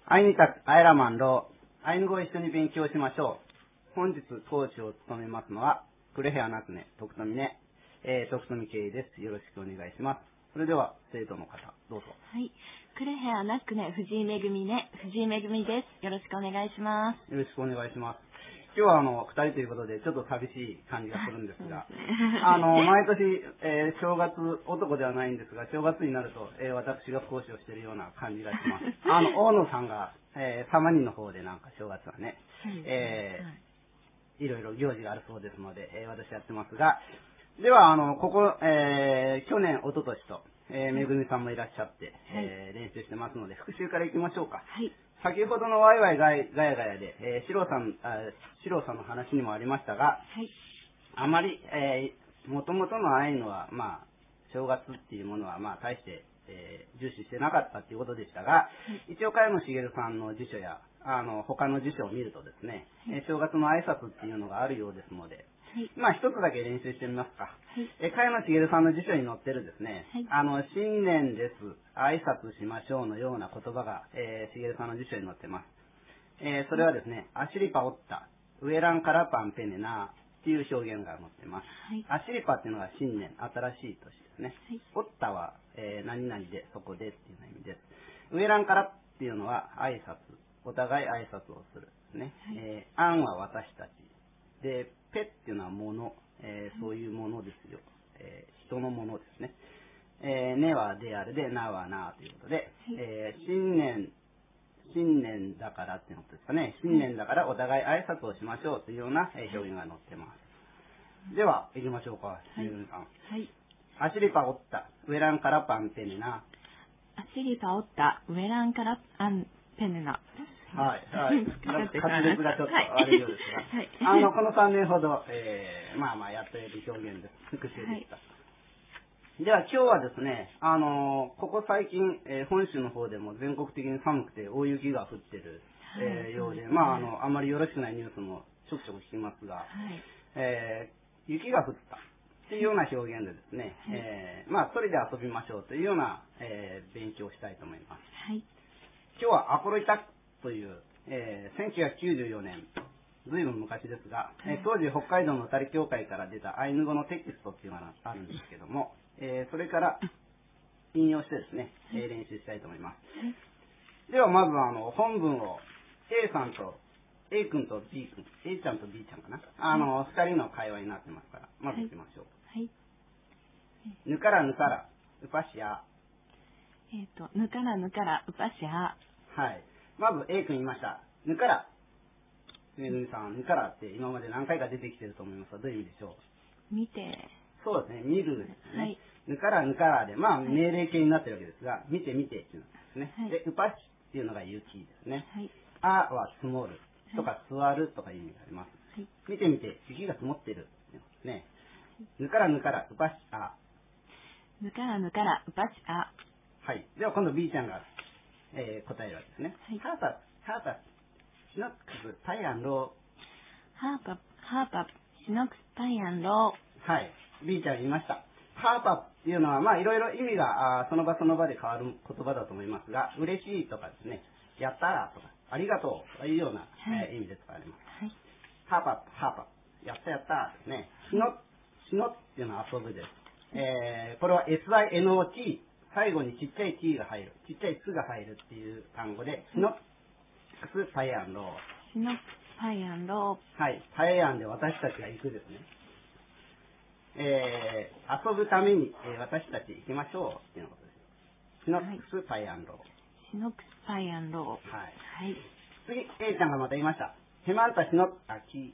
アイニタク、アイラマンロー、アイヌ語を一緒に勉強しましょう。本日講師を務めますのは、クレヘアナクネ、徳富ね、徳富圭です。よろしくお願いします。それでは、生徒の方、どうぞ。 はい。クレヘアナクネ、藤井めぐみね、藤井めぐみです。よろしくお願いします。 よろしくお願いします。今日は二人ということで、ちょっと寂しい感じがするんですが、毎年、正月男ではないんですが、正月になると、私が講師をしているような感じがします。大野さんが、サマニの方でなんか正月はね、いろいろ行事があるそうですので、私やってますが、では、ここ、去年、一昨年と、めぐみさんもいらっしゃって、練習してますので、復習からいきましょうか。 はい。 先ほどのワイワイガヤガヤで、シロさんの話にもありましたが、 はい。 あまり、もともとのアイヌは、まあ、正月っていうものは、まあ、大して、重視してなかったっていうことでしたが、一応、茅野茂さんの辞書や、他の辞書を見るとですね、正月の挨拶っていうのがあるようですので、まあ、一つだけ練習してみますか。茅野茂さんの辞書に載ってるですね、新年です、挨拶しましょうのような言葉が、茂さんの辞書に載ってます。それはですね、アシリパオッタ、ウエランカラパンペネナっていう表現が載ってます。アシリパっていうのが新年、新しい年ですね。オッタは、何々で、そこでっていう意味です。ウエランカラっていうのは挨拶、お互い挨拶をするですね。アンは私たち。で、ペっていうのはもの、そういうものですよ。人のものですね。ねはであるで、なはなということで、新年だからっていうことですかね。新年だからお互い挨拶をしましょうというような表現が載ってます。では、行きましょうか。 はい。 アシリパオッタ、ウエランカラパンペネナ。 アシリパオッタ、ウエランカラパンペネナ。 はい。滑舌がちょっと悪いようですが、この3年ほど、まあやっている表現です。復習でした。では今日はですね、ここ最近、本州の方でも全国的に寒くて大雪が降ってる、ようで、あまりよろしくないニュースもちょくちょく聞きますが、雪が降ったっていうような表現でですね、それで遊びましょうというような、勉強をしたいと思います。今日はアコロイタという、1994年、ずいぶん昔ですが、当時北海道の小谷教会から出たアイヌ語のテキストっていうのがあるんですけども、それから引用してですね、練習したいと思います。ではまず本文を A さんと A 君と B 君、A ちゃんと B ちゃんかな、2人の会話になってますから、まず行きましょう。ぬからぬからうぱしや。 ぬからぬからうぱしや。 はい。まず A 君言いました。ぬから。めぐみさん、ぬからって今まで何回か出てきてると思いますが、どういう意味でしょう？ 見て。 そうですね、見るですね。ぬからぬからで、命令形になってるわけですが、見て見てっていうのですね。で、うぱしっていうのが雪ですね。あは積もるとか座るとかいう意味があります。見て見て、雪が積もってるですね。ぬからぬからうぱしあ。 ぬからぬからうぱしあ。 はい。では今度 B ちゃんが、答えるわけですね。ハーパシノックスパイアンロー。 ハーパシノックスパイアンロー。はい。B ちゃん言いました。ハーパっていうのはいろいろ意味がその場その場で変わる言葉だと思いますが、嬉しいとかですね、やったーとか、ありがとうというような、意味で使われます。ハーパ、やったやったーですね。シノっていうのは遊ぶです。これは SINOT、最後にちっちゃい t が入る、ちっちゃいつが入るっていう単語で、シノックスパイアンロー。 シノックスパイアンロー。はい。パイアンで私たちが行くですね。遊ぶために、私たち行きましょうっていうことです。シノックスパイアンロー。 シノックスパイアンロー。 はい。次、A ちゃんがまた言いました。ヘマンタシノッアキ。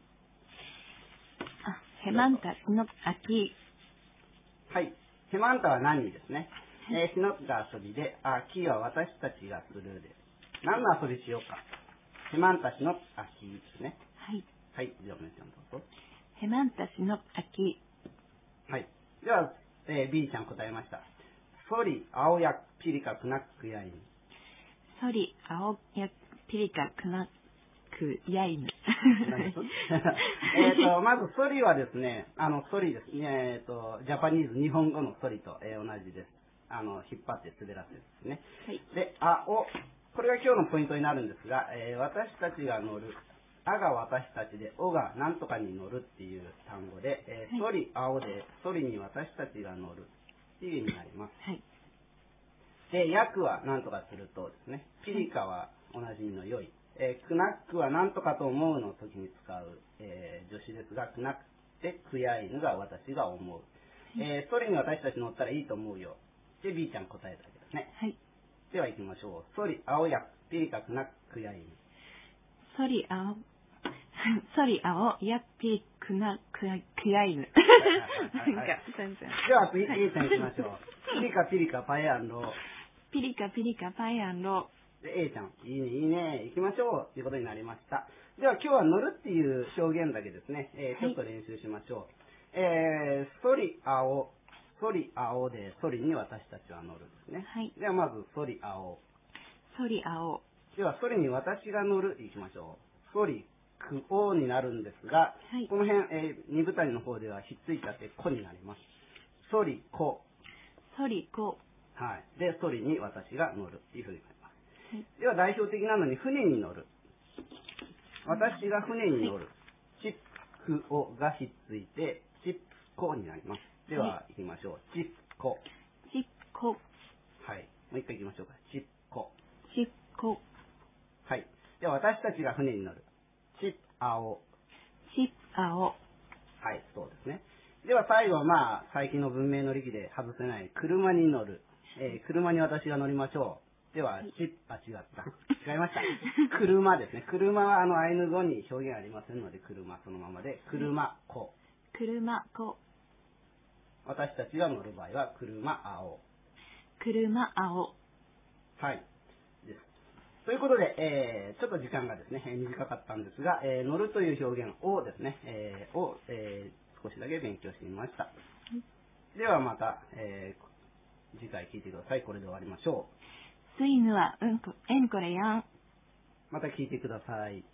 ヘマンタシノッアキ。 はい。ヘマンタは何ですね。シノッが遊びで、キは私たちがするです。何の遊びしようか。ヘマンタシノッアキですね。はい。じゃあ、お姉ちゃんどうぞ。 ヘマンタシノッアキ。 はい。では、B ちゃん答えました。ソリ、青やピリカクナックヤイヌ。 ソリ、青やピリカクナックヤイヌ。 まず、ソリはですね、ソリですね、ジャパニーズ、日本語のソリと、同じです。引っ張って滑らせるですね。で、 これが今日のポイントになるんですが、私たちが乗る、あが私たちで、おがなんとかに乗るっていう単語で、ソリ青で、ソリに私たちが乗るっていう意味になります。はい、で、役はなんとかするとですね、ピリカはおなじみの良い、クナックはなんとかと思うの時に使う、助詞ですが、クナックでクヤイヌが私が思う。ソリに私たち乗ったらいいと思うよ。で、B ちゃん答えたわけですね。はい。では行きましょう。ソリ青やピリカクナックヤイヌ。 ソリ青やピリクナクヤイヌ。 では次、A ちゃん行きましょう。ピリカピリカパイアンロー。 ピリカピリカパイアンロー。で、A ちゃん、いいね、いいね、行きましょうということになりました。では今日は乗るっていう表現だけですね、ちょっと練習しましょう。ソリ青で、ソリに私たちは乗るですね。はい。ではまず、ソリ青。では、ソリに私が乗る、いきましょう。ソリ、クオになるんですが、はい、この辺、二部谷の方ではひっついちゃって、コになります。ソリ、コ。はい。で、ソリに私が乗るというふうになります。はい、では、代表的なのに、船に乗る。私が船に乗る。チップオがひっついて、チップコになります。では、行きましょう。チップコ。はい。もう一回行きましょうか。チップコ。はい。では、私たちが船に乗る。チップアオ。はい、そうですね。では、最後は、最近の文明の利器で外せない、車に乗る。車に私が乗りましょう。では、違った。違いました。車ですね。車は、アイヌ語に表現ありませんので、車そのままで、車子。私たちが乗る場合は、車青。はい。です。ということで、ちょっと時間がですね、短かったんですが、乗るという表現をですね、少しだけ勉強してみました。ではまた、次回聞いてください。これで終わりましょう。 スイヌはエンコレヤン。 また聞いてください。